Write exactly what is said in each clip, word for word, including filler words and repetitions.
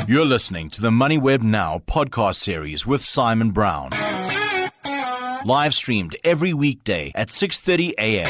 You're listening to the MoneyWeb Now podcast series with Simon Brown. Live streamed every weekday at six thirty a.m.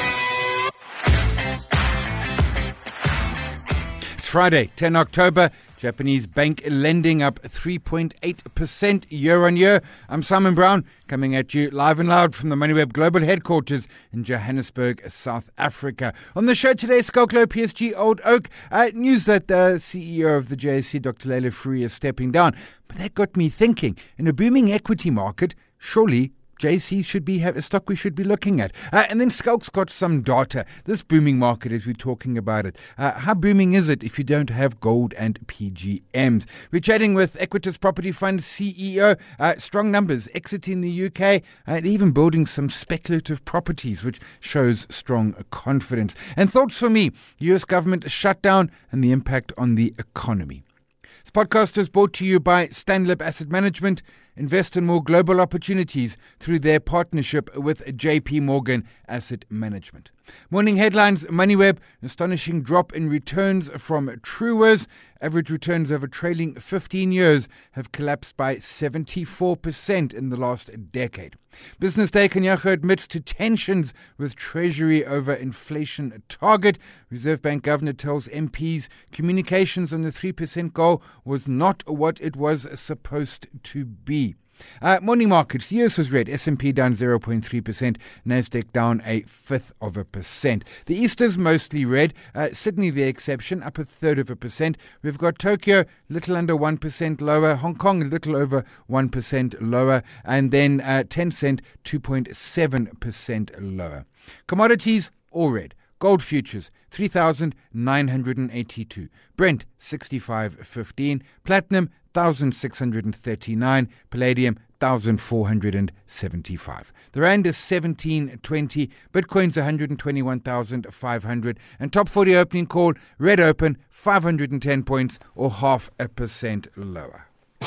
It's Friday, the tenth of October. Japanese bank lending up three point eight percent year on year. I'm Simon Brown, coming at you live and loud from the MoneyWeb Global Headquarters in Johannesburg, South Africa. On the show today, Skalklo P S G Old Oak. Uh, news that the C E O of the J S E, Doctor Leila Fourie, is stepping down. But that got me thinking, in a booming equity market, surely J C should be a stock we should be looking at. Uh, and then Skalk's got some data. This booming market, as we're talking about it. Uh, how booming is it if you don't have gold and P G Ms? We're chatting with Equitas Property Fund C E O. Uh, strong numbers, exiting the U K, uh, even building some speculative properties, which shows strong confidence. And thoughts for me, U S government shutdown and the impact on the economy. This podcast is brought to you by Stanlib Asset Management. Invest in more global opportunities through their partnership with J P Morgan Asset Management. Morning headlines, MoneyWeb, astonishing drop in returns from Truworths. Average returns over trailing fifteen years have collapsed by seventy-four percent in the last decade. Business Day, Kganyago admits to tensions with Treasury over inflation target. Reserve Bank Governor tells M Ps communications on the three percent goal was not what it was supposed to be. Uh, morning markets, the U S was red, S and P down zero point three percent, Nasdaq down a fifth of a percent. The East is mostly red, uh, Sydney the exception, up a third of a percent. We've got Tokyo, little under one percent lower, Hong Kong a little over one percent lower, and then uh, Tencent two point seven percent lower. Commodities, all red. Gold futures, three thousand nine hundred eighty-two. Brent, sixty-five fifteen. Platinum, one thousand six hundred thirty-nine. Palladium, one thousand four hundred seventy-five. The Rand is seventeen twenty. Bitcoin's one hundred twenty-one thousand five hundred. And top forty opening call, red open, five hundred ten points or half a percent lower.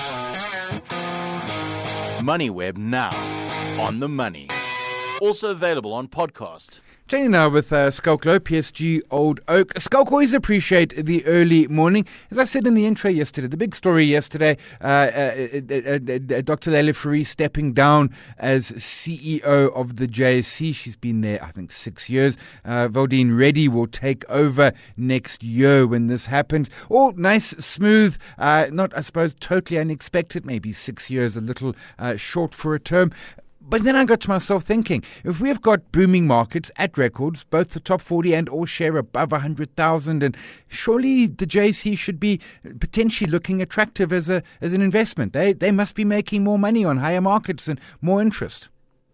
MoneyWeb Now, on the money. Also available on podcast. Chatting now with uh, Skalklo, P S G Old Oak. Skalk, always appreciate the early morning. As I said in the intro yesterday, the big story yesterday, uh, uh, uh, uh, uh, Doctor Leila Fourie stepping down as C E O of the J S E. She's been there, I think, six years. Uh, Valdene Reddy will take over next year when this happens. All nice, smooth, uh, not, I suppose, totally unexpected, maybe six years, a little uh, short for a term. But then I got to myself thinking, if we've got booming markets at records, both the top forty and all share above one hundred thousand, and surely the J S E should be potentially looking attractive as a as an investment. They they must be making more money on higher markets and more interest.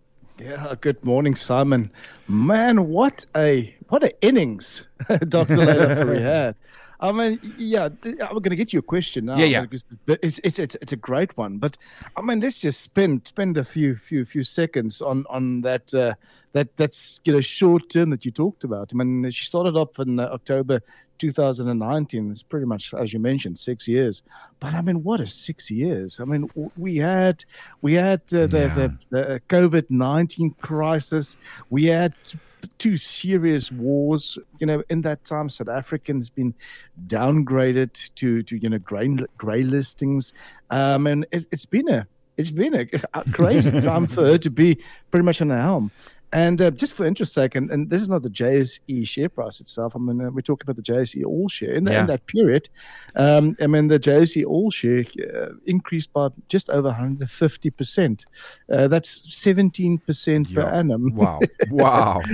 Yeah, good morning, Simon. Man, what a what a innings Doctor Leila Fourie had. I mean, yeah, I'm going to get you a question now. Yeah, yeah. Because it's it's it's it's a great one, but I mean, let's just spend spend a few few few seconds on on that uh, that that's you know short term that you talked about. I mean, she started off in uh, October two thousand nineteen. It's pretty much, as you mentioned, six years. But I mean, what is six years? I mean, we had we had uh, the, Yeah. the the COVID nineteen crisis. We had two serious wars, you know, in that time. South African's been downgraded to, to you know, grey, grey listings. Um, and it, it's been a, it's been a, a crazy time for her to be pretty much on the helm. And uh, just for interest's sake, and, and this is not the J S E share price itself. I mean, uh, we're talking about the J S E All Share. In, the, Yeah. in that period, um, I mean, the J S E All Share uh, increased by just over one hundred fifty percent. Uh, that's seventeen percent per Yeah. annum. Wow. Wow.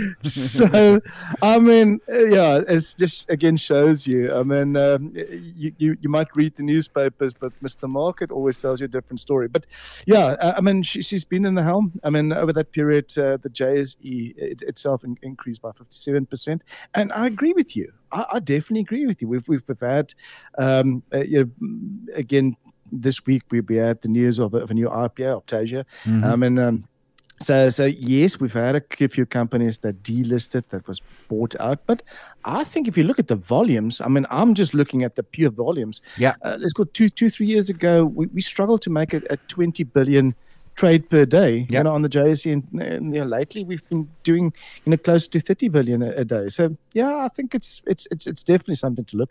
So, I mean, uh, yeah, it's just, again, shows you. I mean, um, you, you, you might read the newspapers, but Mister Market always tells you a different story. But, yeah, uh, I mean, she, she's been in the helm. I mean, over that period, uh, the J S E it, itself in, increased by fifty-seven percent. And I agree with you. I, I definitely agree with you. We've, we've, we've had, um, uh, you know, again, this week we, we had the news of, of a new I P O, Optasia. Mm-hmm. Um, and um, So, so yes, we've had a few companies that delisted, that was bought out. But I think if you look at the volumes, I mean, I'm just looking at the pure volumes. Yeah. Uh, let's go two, two, three years ago, we, we struggled to make it a twenty billion trade per day, yeah. you know, on the J S E. And, and you know, lately we've been doing, you know, close to thirty billion a, a day. So yeah, I think it's it's it's it's definitely something to look at.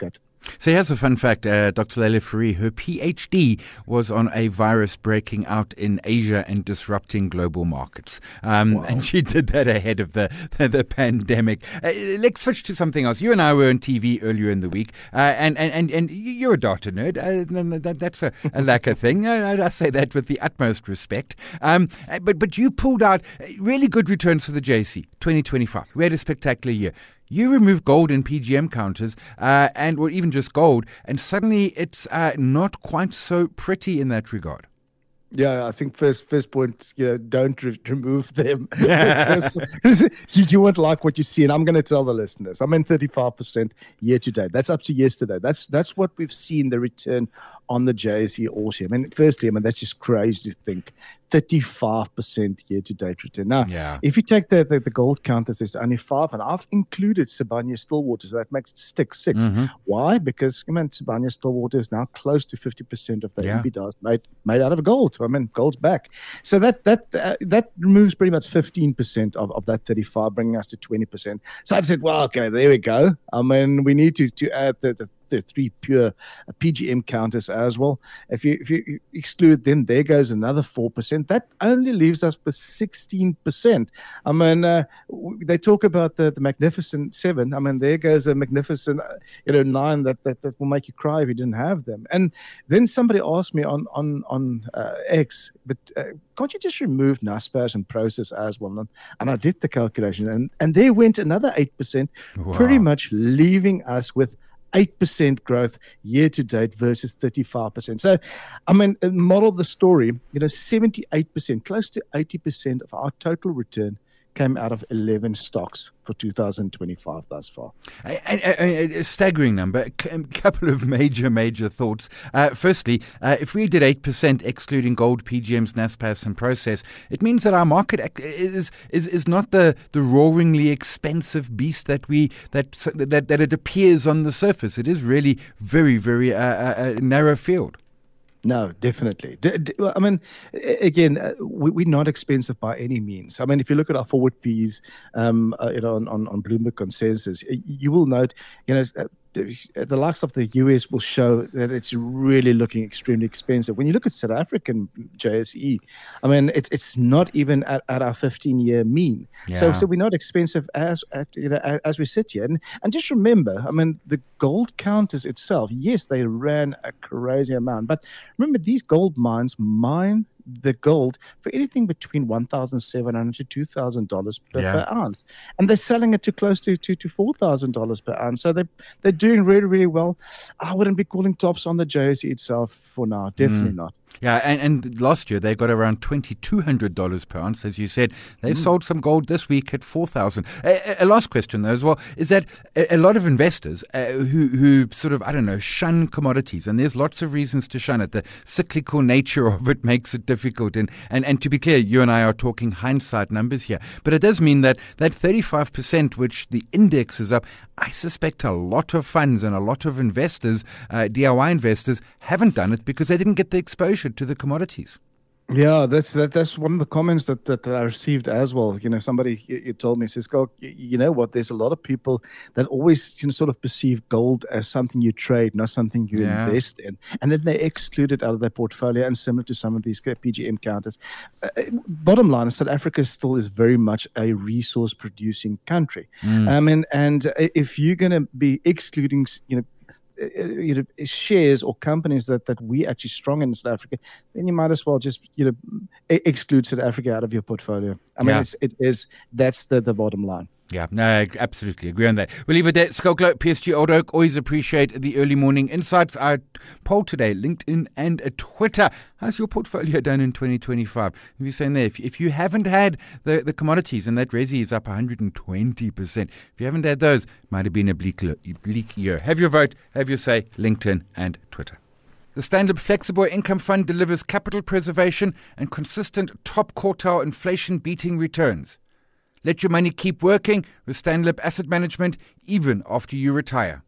So here's a fun fact. Uh, Doctor Leila Fourie, her PhD was on a virus breaking out in Asia and disrupting global markets. Um, wow. And she did that ahead of the, the, the pandemic. Uh, let's switch to something else. You and I were on T V earlier in the week, uh, and, and, and, and you're a data nerd. Uh, that, that's a, a lacquer thing. I, I say that with the utmost respect. Um, but, but you pulled out really good returns for the J S E twenty twenty-five. We had a spectacular year. You remove gold in P G M counters, uh, and or even just gold, and suddenly it's uh, not quite so pretty in that regard. Yeah, I think first first point, you know, don't re- remove them because you, you won't like what you see. And I'm going to tell the listeners, I'm in thirty-five percent year to date. That's up to yesterday. That's that's what we've seen the return on the J S E also. I mean, firstly, I mean that's just crazy to think. thirty-five percent year to date return. Now, yeah. if you take the, the the gold counters, there's only five, and I've included Sibanye Stillwater, so that makes it stick six. Mm-hmm. Why? Because I mean, Sibanye Stillwater is now close to fifty percent of the yeah. EBITDA made made out of gold. I mean, gold's back. So that that uh, that removes pretty much fifteen percent of, of that thirty-five, bringing us to twenty percent. So I said, well, okay, there we go. I mean, we need to to add the, the the three pure P G M counters as well. If you if you exclude them, there goes another four percent. That only leaves us with sixteen percent. I mean, uh, they talk about the, the Magnificent Seven. I mean, there goes a Magnificent, you know, nine that, that, that will make you cry if you didn't have them. And then somebody asked me on on on uh, X, but uh, can't you just remove Naspers and Prosus as well? And, and I did the calculation, and and there went another eight percent, wow. pretty much leaving us with eight percent growth year to date versus thirty-five percent. So, I mean, model the story, you know, seventy-eight percent, close to eighty percent of our total return came out of eleven stocks for two thousand twenty-five thus far. A, a, a staggering number. A couple of major, major thoughts. Uh, firstly, uh, if we did eight percent excluding gold, P G Ms, Naspers and Prosus, it means that our market is is, is not the, the roaringly expensive beast that we that, that that it appears on the surface. It is really very, very uh, a narrow field. No, definitely. D- d- I mean, again, uh, we, we're not expensive by any means. I mean, if you look at our forward P's, um, uh, you know, on, on, on Bloomberg consensus, you will note, you know, uh, the likes of the U S will show that it's really looking extremely expensive. When you look at South African J S E, I mean, it's it's not even at, at our fifteen-year mean. Yeah. So so we're not expensive as at, you know, as we sit here. And, and just remember, I mean, the gold counters itself, yes, they ran a crazy amount. But remember, these gold mines mine the gold for anything between one thousand seven hundred dollars to two thousand dollars per, yeah. per ounce. And they're selling it to close to, to, to four thousand dollars per ounce. So they, they're doing really, really well. I wouldn't be calling tops on the J S E itself for now. Definitely mm. not. Yeah, and, and last year they got around twenty-two hundred dollars per ounce, as you said. They've mm. sold some gold this week at four thousand dollars. A, a last question, though, as well, is that a, a lot of investors uh, who, who sort of, I don't know, shun commodities, and there's lots of reasons to shun it. The cyclical nature of it makes it difficult. And, and, and to be clear, you and I are talking hindsight numbers here. But it does mean that that thirty-five percent, which the index is up, I suspect a lot of funds and a lot of investors, uh, D I Y investors, haven't done it because they didn't get the exposure to the commodities. Yeah, that's that, that's one of the comments that, that, that I received as well. You know, somebody you, you told me, says, "Go, you, you know what? There's a lot of people that always you know, sort of perceive gold as something you trade, not something you yeah. invest in, and then they exclude it out of their portfolio." And similar to some of these P G M counters, uh, bottom line is South Africa still is very much a resource-producing country. Mm. Um, and and if you're going to be excluding, you know. You know, shares or companies that, that we actually strong in South Africa, then you might as well just you know exclude South Africa out of your portfolio. I mean, yeah. it's, it is that's the, the bottom line. Yeah, no, I absolutely agree on that. We'll leave it there. Skulklo, P S G Old Oak, always appreciate the early morning insights. I polled today, LinkedIn and Twitter. How's your portfolio done in twenty twenty-five? If you're saying there, if, if you haven't had the, the commodities, and that resi is up one hundred twenty percent, if you haven't had those, it might have been a bleak, bleak year. Have your vote, have your say, LinkedIn and Twitter. The Standard Flexible Income Fund delivers capital preservation and consistent top quartile inflation-beating returns. Let your money keep working with Stanlib Asset Management even after you retire.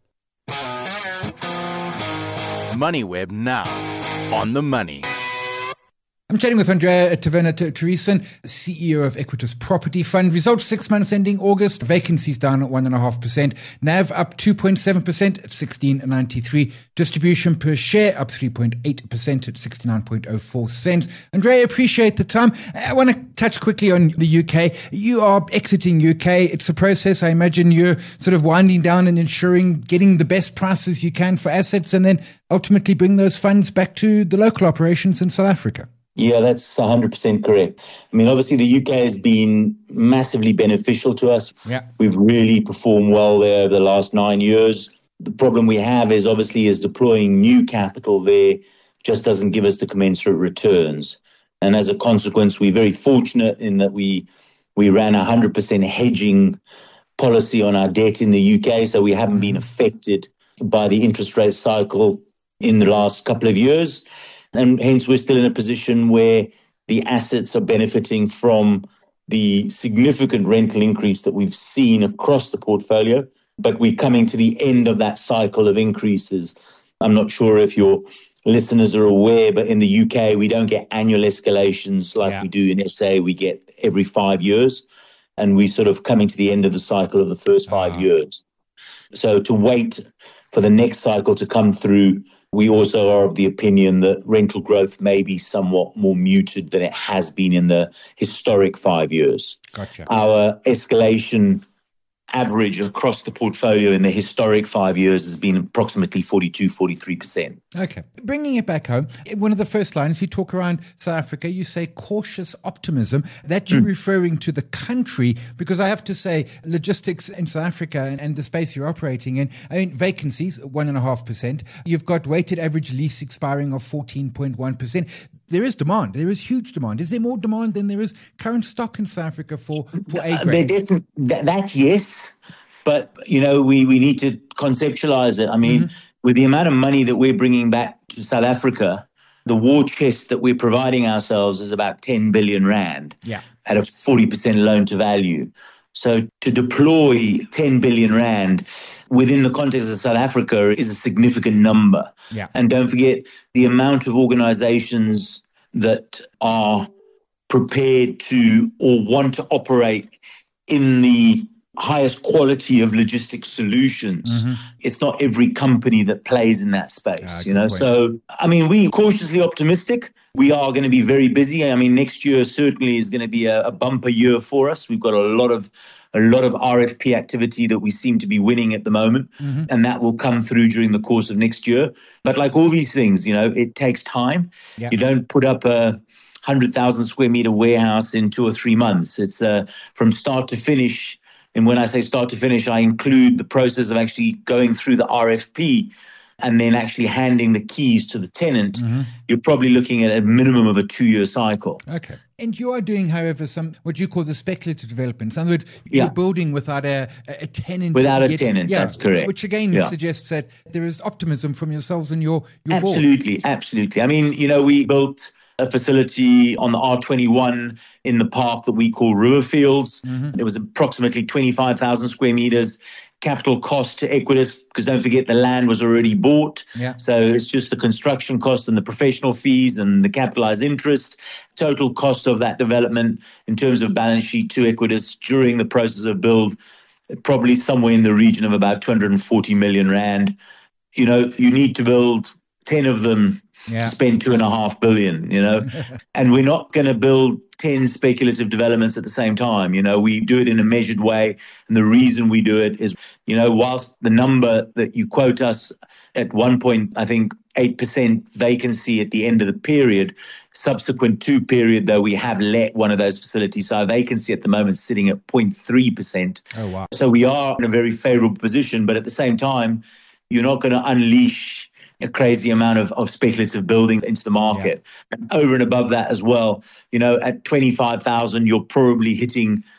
MoneyWeb now on the money. I'm chatting with Andrea Taverna-Teresen, C E O of Equitas Property Fund. Results six months ending August. Vacancies down at one point five percent. N A V up two point seven percent at sixteen ninety-three. Distribution per share up three point eight percent at sixty-nine point oh four cents. Andrea, appreciate the time. I want to touch quickly on the U K. You are exiting U K. It's a process. I imagine you're sort of winding down and ensuring getting the best prices you can for assets and then ultimately bring those funds back to the local operations in South Africa. Yeah, that's one hundred percent correct. I mean, obviously, the U K has been massively beneficial to us. Yeah. We've really performed well there over the last nine years. The problem we have is obviously is deploying new capital there just doesn't give us the commensurate returns. And as a consequence, we're very fortunate in that we we ran a one hundred percent hedging policy on our debt in the U K, so we haven't been affected by the interest rate cycle in the last couple of years. And hence, we're still in a position where the assets are benefiting from the significant rental increase that we've seen across the portfolio. But we're coming to the end of that cycle of increases. I'm not sure if your listeners are aware, but in the U K, we don't get annual escalations like yeah. we do in S A. We get every five years. And we're sort of coming to the end of the cycle of the first five uh-huh. years. So to wait for the next cycle to come through, we also are of the opinion that rental growth may be somewhat more muted than it has been in the historic five years. Gotcha. Our escalation average across the portfolio in the historic five years has been approximately forty-two, forty-three percent. Okay. Bringing it back home, one of the first lines you talk around South Africa, you say cautious optimism. That you're mm. referring to the country, because I have to say logistics in South Africa and, and the space you're operating in, I mean, vacancies, one point five percent. You've got weighted average lease expiring of fourteen point one percent. There is demand. There is huge demand. Is there more demand than there is current stock in South Africa for, for A grade? Definitely, that, that, yes. But, you know, we, we need to conceptualize it. I mean, mm-hmm. with the amount of money that we're bringing back to South Africa, the war chest that we're providing ourselves is about ten billion rand yeah. at a forty percent loan to value. So to deploy ten billion rand within the context of South Africa is a significant number. Yeah. And don't forget the amount of organizations that are prepared to or want to operate in the highest quality of logistics solutions. Mm-hmm. It's not every company that plays in that space, ah, you know. Point. So, I mean, we're cautiously optimistic. We are going to be very busy. I mean, next year certainly is going to be a, a bumper year for us. We've got a lot of a lot of R F P activity that we seem to be winning at the moment, mm-hmm. and that will come through during the course of next year. But like all these things, you know, it takes time. Yeah. You don't put up a one hundred thousand square meter warehouse in two or three months. It's uh, from start to finish. And when I say start to finish, I include the process of actually going through the R F P and then actually handing the keys to the tenant. Mm-hmm. You're probably looking at a minimum of a two-year cycle. Okay. And you are doing, however, some what you call the speculative developments. In other words, yeah. you're building without a, a tenant. Without a yet, tenant, yeah, that's correct. Which again yeah. suggests that there is optimism from yourselves and your, your Absolutely, board. absolutely. I mean, you know, we built a facility on the R twenty-one in the park that we call Riverfields. Mm-hmm. It was approximately twenty-five thousand square meters. Capital cost to Equitas, because don't forget the land was already bought. Yeah. So it's just the construction cost and the professional fees and the capitalized interest. Total cost of that development in terms of balance sheet to Equitas during the process of build, probably somewhere in the region of about two hundred forty million rand. You know, you need to build ten of them. Yeah. Spend two and a half billion, you know, and we're not going to build ten speculative developments at the same time. You know, we do it in a measured way. And the reason we do it is, you know, whilst the number that you quote us at one point, I think eight percent vacancy at the end of the period, subsequent to period, though, we have let one of those facilities. So our vacancy at the moment is sitting at zero point three percent. Oh, wow. So we are in a very favorable position. But at the same time, you're not going to unleash a crazy amount of, of speculative buildings into the market. Yeah. And over and above that as well, you know, at twenty-five thousand, you're probably hitting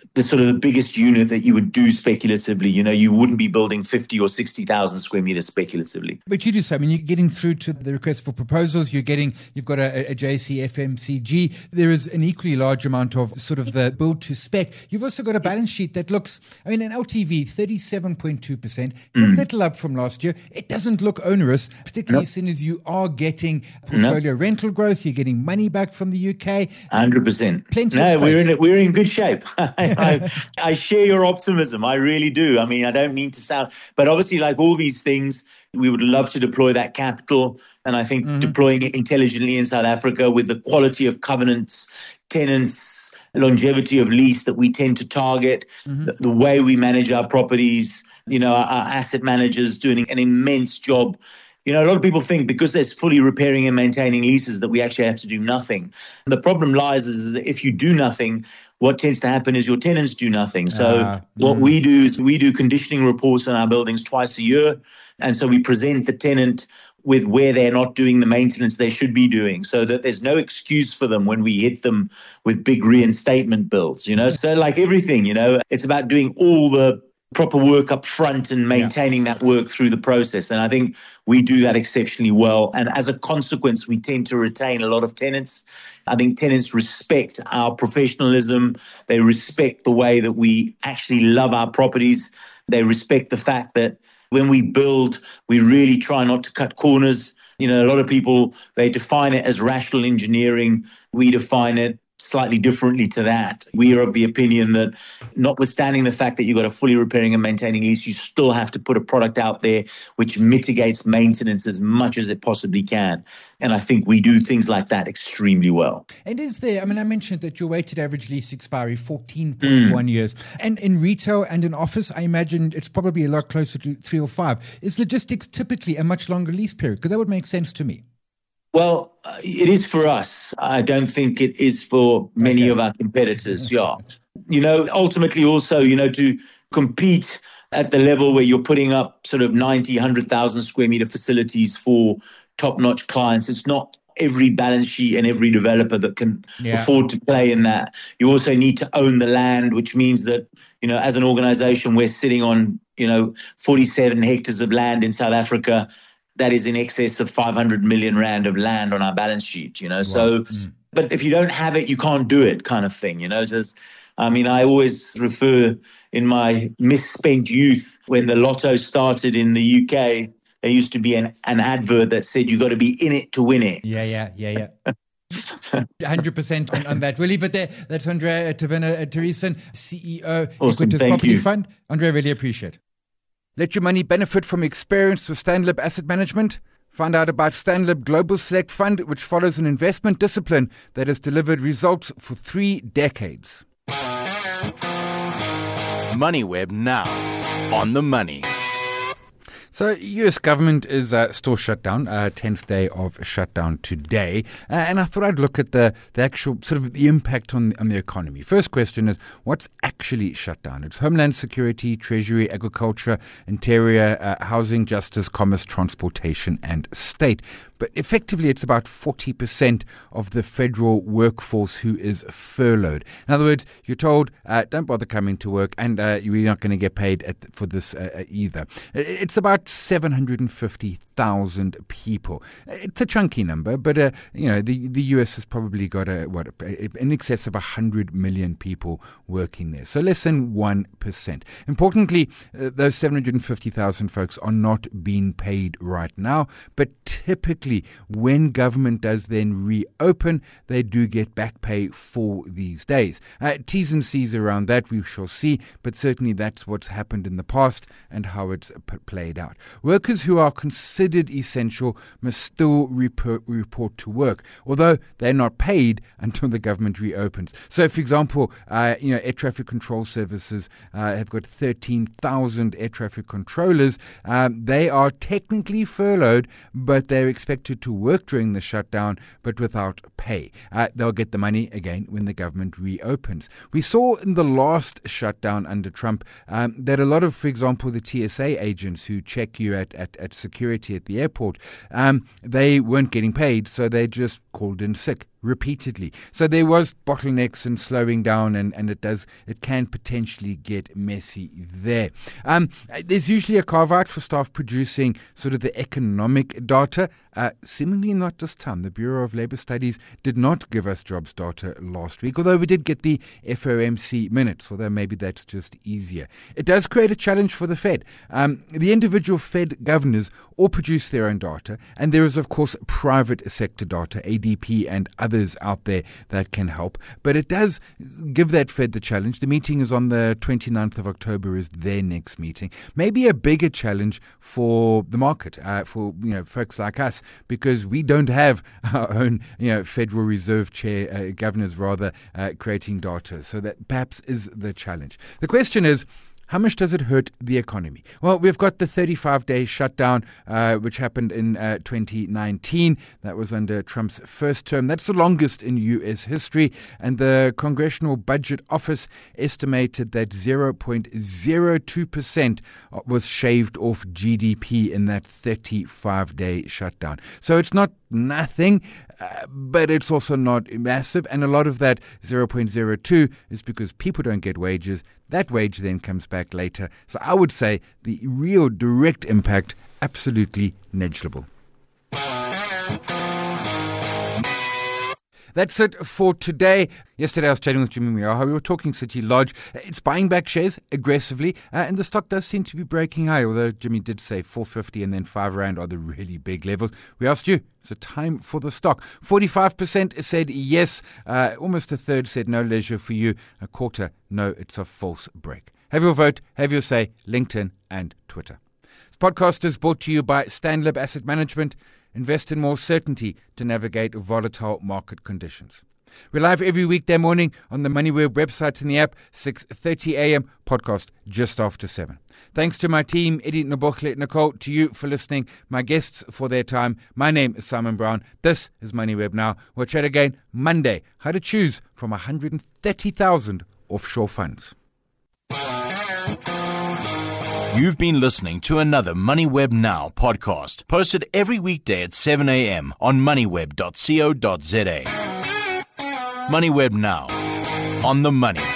the sort of the biggest unit that you would do speculatively. You know, you wouldn't be building fifty or sixty thousand square meters speculatively. But you do so. I mean, you're getting through to the request for proposals. You're getting, you've got a, a J C F M C G. There is an equally large amount of sort of the build to spec. You've also got a balance sheet that looks, I mean, an L T V, thirty-seven point two percent. It's mm. a little up from last year. It doesn't look onerous, particularly nope. as soon as you are getting portfolio nope. rental growth. You're getting money back from the U K. one hundred percent. Plenty no, of space. we're in, we're in good shape. I, I share your optimism. I really do. I mean, I don't mean to sound, but obviously, like all these things, we would love to deploy that capital. And I think mm-hmm. deploying it intelligently in South Africa with the quality of covenants, tenants, longevity of lease that we tend to target, mm-hmm. the, the way we manage our properties, you know, our, our asset managers doing an immense job. You know, a lot of people think because there's fully repairing and maintaining leases that we actually have to do nothing. And the problem lies is that if you do nothing, what tends to happen is your tenants do nothing. So uh, what mm. we do is we do conditioning reports on our buildings twice a year. And so we present the tenant with where they're not doing the maintenance they should be doing so that there's no excuse for them when we hit them with big reinstatement bills, you know. So like everything, you know, it's about doing all the proper work up front and maintaining yeah. that work through the process. And I think we do that exceptionally well. And as a consequence, we tend to retain a lot of tenants. I think tenants respect our professionalism. They respect the way that we actually love our properties. They respect the fact that when we build, we really try not to cut corners. You know, a lot of people, they define it as rational engineering. We define it slightly differently to that. We are of the opinion that notwithstanding the fact that you've got a fully repairing and maintaining lease, you still have to put a product out there which mitigates maintenance as much as it possibly can. And I think we do things like that extremely well. And is there, I mean, I mentioned that your weighted average lease expiry, fourteen point one mm. years. And in retail and in office, I imagine it's probably a lot closer to three or five. Is logistics typically a much longer lease period? Because that would make sense to me. Well, uh, it is for us. I don't think it is for many okay. of our competitors. Yeah. You know, ultimately also, you know, to compete at the level where you're putting up sort of ninety, one hundred thousand square meter facilities for top-notch clients, it's not every balance sheet and every developer that can yeah. afford to play in that. You also need to own the land, which means that, you know, as an organization, we're sitting on, you know, forty-seven hectares of land in South Africa. That is in excess of five hundred million rand of land on our balance sheet, you know. Wow. So, mm. but if you don't have it, you can't do it kind of thing, you know. Just, I mean, I always refer in my misspent youth when the lotto started in the U K, there used to be an, an advert that said you got to be in it to win it. Yeah, yeah, yeah, yeah. one hundred percent on, on that. We'll leave it there. That's Andrea Teresen, C E O, awesome. Equitas Thank Property you. Fund. Andrea, really appreciate it. Let your money benefit from experience with Stanlib Asset Management. Find out about Stanlib Global Select Fund, which follows an investment discipline that has delivered results for three decades. MoneyWeb now on the money. So U S government is uh, still shut down, uh, tenth day of shutdown today. Uh, and I thought I'd look at the, the actual sort of the impact on, on the economy. First question is, what's actually shut down? It's Homeland Security, Treasury, Agriculture, Interior, uh, Housing, Justice, Commerce, Transportation and State. But effectively, it's about forty percent of the federal workforce who is furloughed. In other words, you're told, uh, don't bother coming to work and uh, you're not going to get paid at, for this uh, either. It's about seven hundred fifty thousand people. It's a chunky number, but uh, you know the, the U S has probably got a, what in excess of one hundred million people working there. So less than one percent. Importantly, uh, those seven hundred fifty thousand folks are not being paid right now, but typically when government does then reopen, they do get back pay for these days. Uh, T's and C's around that we shall see, but certainly that's what's happened in the past and how it's p- played out. Workers who are considered essential must still report, report to work, although they're not paid until the government reopens. So, for example, uh, you know, air traffic control services uh, have got thirteen thousand air traffic controllers. Um, they are technically furloughed, but they're expected to work during the shutdown, but without pay. Uh, they'll get the money again when the government reopens. We saw in the last shutdown under Trump um, that a lot of, for example, the T S A agents who check you at, at, at security at the airport, um, they weren't getting paid, so they just called in sick. repeatedly. So there was bottlenecks and slowing down, and, and it does it can potentially get messy there. Um, there's usually a carve out for staff producing sort of the economic data. Uh, seemingly not this time. The Bureau of Labour Studies did not give us jobs data last week, although we did get the F O M C minutes, although maybe that's just easier. It does create a challenge for the Fed. Um, the individual Fed governors all produce their own data, and there is, of course, private sector data, A D P and others out there that can help. But it does give that Fed the challenge. The meeting is on the twenty-ninth of October, is their next meeting. Maybe a bigger challenge for the market, uh, for you know folks like us, because we don't have our own you know Federal Reserve chair, uh, governors rather, uh, creating data. So that perhaps is the challenge. The question is, how much does it hurt the economy? Well, we've got the thirty-five day shutdown, uh, which happened in uh, twenty nineteen. That was under Trump's first term. That's the longest in U S history. And the Congressional Budget Office estimated that zero point zero two percent was shaved off G D P in that thirty-five day shutdown. So it's not nothing, uh, but it's also not massive. And a lot of that zero point zero two is because people don't get wages. That wage then comes back later. So I would say the real direct impact, absolutely negligible. That's it for today. Yesterday I was chatting with Jimmy Miyaha. We were talking City Lodge. It's buying back shares aggressively, uh, and the stock does seem to be breaking high, although Jimmy did say four fifty and then five rand are the really big levels. We asked you, is it time for the stock? forty-five percent said yes. Uh, almost a third said no leisure for you. A quarter, no, it's a false break. Have your vote, have your say, LinkedIn and Twitter. This podcast is brought to you by Stanlib Asset Management. Invest in more certainty to navigate volatile market conditions. We're live every weekday morning on the MoneyWeb website and the app, six thirty a.m., podcast just after seven. Thanks to my team, Eddie, Nobokhle, Nicole, to you for listening, my guests for their time. My name is Simon Brown. This is MoneyWeb Now. We'll chat again Monday, how to choose from one hundred thirty thousand offshore funds. You've been listening to another MoneyWeb Now podcast, posted every weekday at seven a.m. on moneyweb dot co dot za. MoneyWeb Now, on the money.